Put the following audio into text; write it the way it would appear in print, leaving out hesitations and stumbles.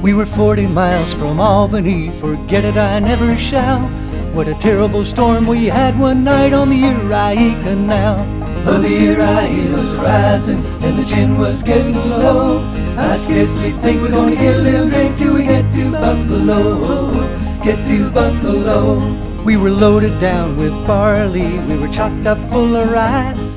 We were 40 miles from Albany, forget it I never shall. What a terrible storm we had one night on the Erie Canal. Oh, the Erie was rising and the gin was getting low. I scarcely think we're gonna get a little drink till we get to Buffalo. Get to Buffalo. We were loaded down with barley, we were chocked up full of rye.